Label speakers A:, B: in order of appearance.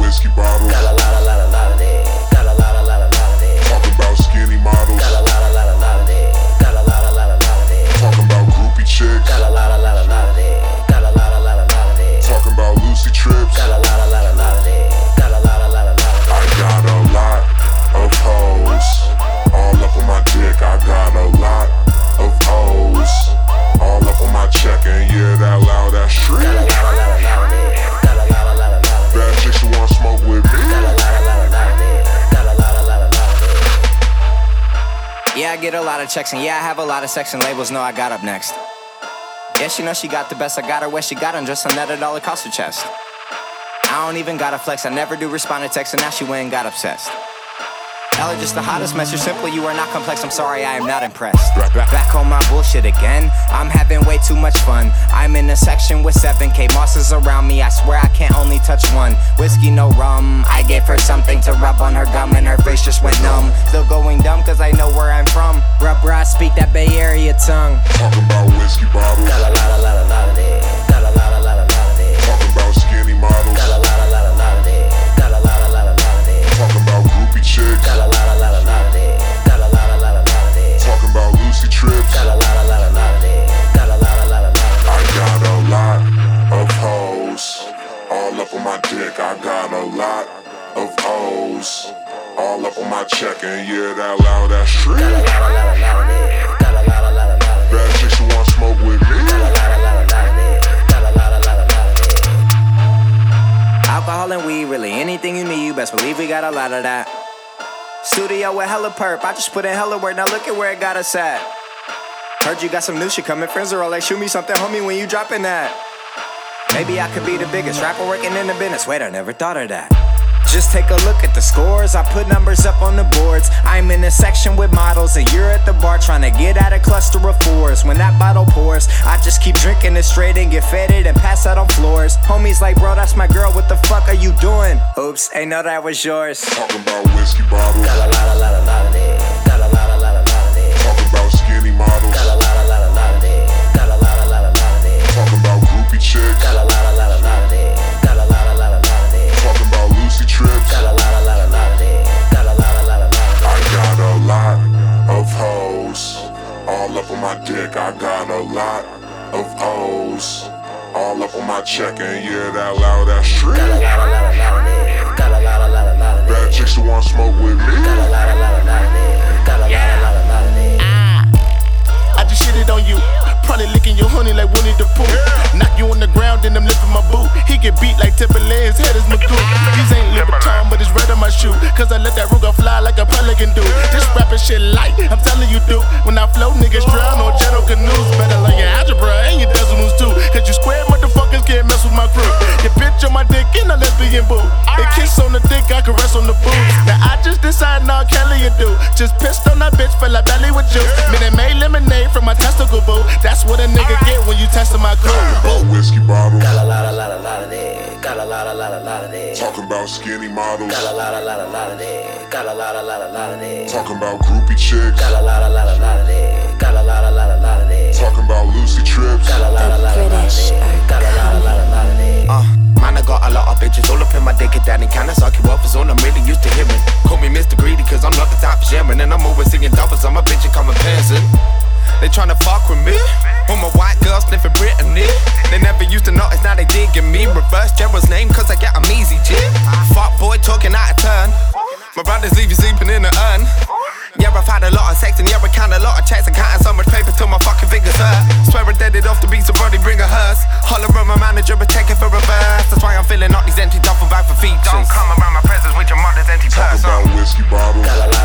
A: whiskey bottles.
B: Got a lot of that. Got a lot of that.
A: Talking about skinny models.
B: Got a lot of that. Got a lot of that.
A: Talking about groupie chicks.
B: Got a lot of that. Got a lot of that.
A: Talking about Lucy trips.
B: Got a lot of that. Got a lot of that.
A: I got a lot of hoes all up on my dick. I got a lot of hoes all up on my check, and yeah, that loud, that shriek.
B: Got a lot of that. Got a lot of that.
A: Bad chicks who wanna smoke with me.
B: Got a lot of that. Got a lot of that.
C: Yeah, I get a lot of checks, and yeah, I have a lot of sex, and labels know I got up next. Yeah, she knows she got the best. I got her where she got undressed, and that $1 cost her chest. I don't even gotta flex, I never do respond to text, and now she went and got obsessed. Ella just the hottest message, simple, you are not complex, I'm sorry, I am not impressed. Back on my bullshit again, I'm having way too much fun. I'm in a section with 7K bosses around me, I swear I can't only touch one. Whiskey, no rum, I gave her something to rub on her gum, and her face just went numb. Still going dumb, cause I know where I'm from. Rubber, I speak that Bay Area tongue.
A: Talking about whiskey bottles.
B: Got a lot of that. Got a lot of that.
A: Talking about skinny models.
B: Got a lot of that. Got a lot of that.
A: Talking about groupie chicks.
B: Got a lot of that. Got a lot of that.
A: Talking about Lucy trips.
B: Got a lot of that. Got a lot of that.
A: I got a lot of hoes all up on my dick. I got a lot of hoes all up on my check, and yeah, that loud, that shriek.
B: Got a lot of that. Got a lot of that.
A: Bad chicks who wanna smoke with me.
B: Got a lot of that. Got a lot of that.
C: Alcohol and weed, really anything you need, you best believe we got a lot of that. Studio with hella perp, I just put in hella work, now look at where it got us at. Heard you got some new shit coming, friends are all like, shoot me something, homie, when you dropping that. Maybe I could be the biggest rapper working in the business, wait, I never thought of that. Just take a look at the scores, I put numbers up on the boards. I'm in a section with models, and you're at the bar trying to get out a cluster of fours. When that bottle pours, I just keep drinking it straight and get faded and pass out on floors. Homies like, bro, that's my girl, what the fuck are you doing? Oops, ain't know that was yours.
A: Talking about whiskey bottles.
B: Got a lot of that. Got a lot of that.
A: Talking about skinny models.
B: Got a lot of that. Got a lot of that.
A: Talking about groupie chicks.
B: Got a lot of that. Got a lot of that.
A: Talking about Lucy trips.
B: Got a lot of that. Got a lot of that.
A: I got a lot of hoes all up on my dick. I got a lot of hoes all up on my check, and yeah, that loud, that shriek.
B: Got a lot of that. Got a lot of that.
A: Bad chicks who wanna smoke with me.
B: Got a lot of that. Got a lot of that.
D: I just shitted on you. Probably licking your honey like Winnie the Pooh. Knock you on the ground, then I'm lifting my boot. He get beat like Timberland's head is Magoo. These ain't Louboutin, but it's red on my shoe. Cause I let that Ruger fly like a pelican do. This rapping shit light, I'm telling you, dude. When I float, niggas drown on jet canoes. Better learn your algebra and your decimals too. Cause you square motherfuckers can't mess with my crew. Your bitch on my dick in a lesbian boo. They kiss on the dick, I caress on the boobs. Now I just decide now Kelly you do. Just pissed on that bitch, fill her belly with juice. Minute made lemonade from my testicle boo. That's what a nigga get when you testing my crew.
A: Talking about whiskey bottles.
B: Got a lot of that. Got a lot of that.
A: Talking about skinny models.
B: Got a lot of that. Got a lot of that.
A: Talking about groupie chicks.
B: Got a lot of that. Got a lot of that.
A: Talking about Lucy trips.
B: Got a lot of that. Got a lot of that.
E: Man, I got a lot of bitches all up in my dick, and daddy kinda suck you up, is all I'm really used to hearing. Call me Mr. Greedy, cause I'm not the type of sharing, and I'm always singing doubles, I'm a bitch and come a person. They tryna fuck with me. All my white girls sniffing Brittany. They never used to notice, now they digging me. Reverse Gerald's name, cause I get them easy, G. Fuck boy talking out of turn. My brothers leave you sleeping in the urn. Yeah, I've had a lot of sex and yeah, I count a lot of checks. I'm counting so much paper till my fucking fingers hurt. Swear I dead it off the beat, so body bring a hearse. Holler at my manager, but take it for reverse. That's why I'm filling up these empty duffel bag for features. Don't come around my presence with your mother's empty purse.
A: Talking about whiskey bottles.
B: Got a